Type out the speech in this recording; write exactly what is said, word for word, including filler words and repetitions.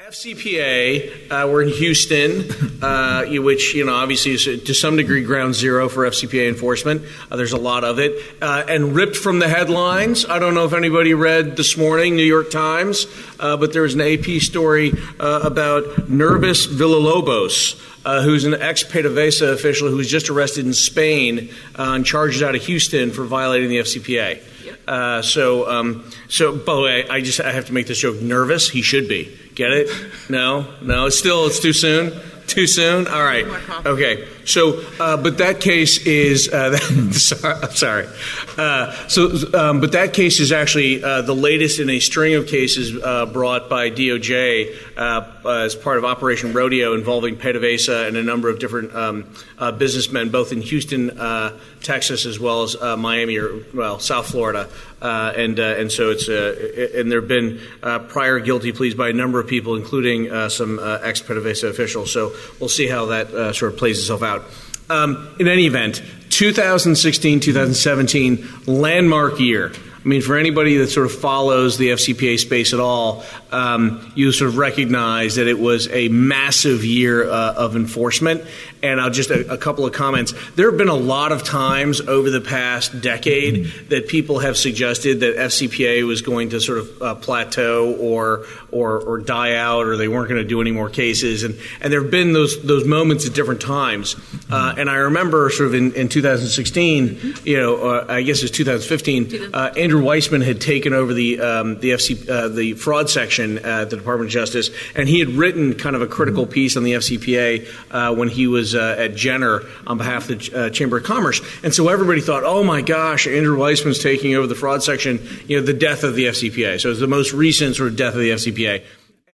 F C P A, uh, we're in Houston, uh, which, you know, obviously is to some degree ground zero for F C P A enforcement. Uh, there's a lot of it. Uh, and ripped from the headlines, I don't know if anybody read this morning, New York Times, uh, but there was an A P story uh, about Nervis Villalobos, uh, who's an ex-PDVSA official who was just arrested in Spain uh, on charges out of Houston for violating the F C P A. Uh, so, um, so, by the way, I just I have to make this joke. Nervous? He should be. Get it? No? No? It's still, it's too soon? Too soon? All right. Okay. So, uh, but that case is, uh, sorry, I'm sorry. Uh, so, um, but that case is actually uh, the latest in a string of cases uh, brought by D O J uh, as part of Operation Rodeo involving PDVSA and a number of different um, uh, businessmen, both in Houston, uh, Texas, as well as uh, Miami, or well, South Florida. Uh, and uh, and so it's uh, and there have been uh, prior guilty pleas by a number of people, including uh, some uh, ex-PDVSA officials. So we'll see how that uh, sort of plays itself out. Um, in any event, two thousand sixteen, two thousand seventeen, landmark year. I mean, for anybody that sort of follows the F C P A space at all, um, you sort of recognize that it was a massive year uh, of enforcement. And I'll just a, a couple of comments. There have been a lot of times over the past decade that people have suggested that F C P A was going to sort of uh, plateau or or or die out, or they weren't going to do any more cases. And and there have been those those moments at different times. Uh, and I remember sort of in, in two thousand sixteen, you know, uh, I guess it was two thousand fifteen, uh, Andrew Weissman had taken over the um, the F C uh, the fraud section at the Department of Justice, and he had written kind of a critical piece on the F C P A uh, when he was uh, at Jenner on behalf of the uh, Chamber of Commerce. And so everybody thought, oh my gosh, Andrew Weissman's taking over the fraud section, you know, the death of the F C P A. So it was the most recent sort of death of the F C P A.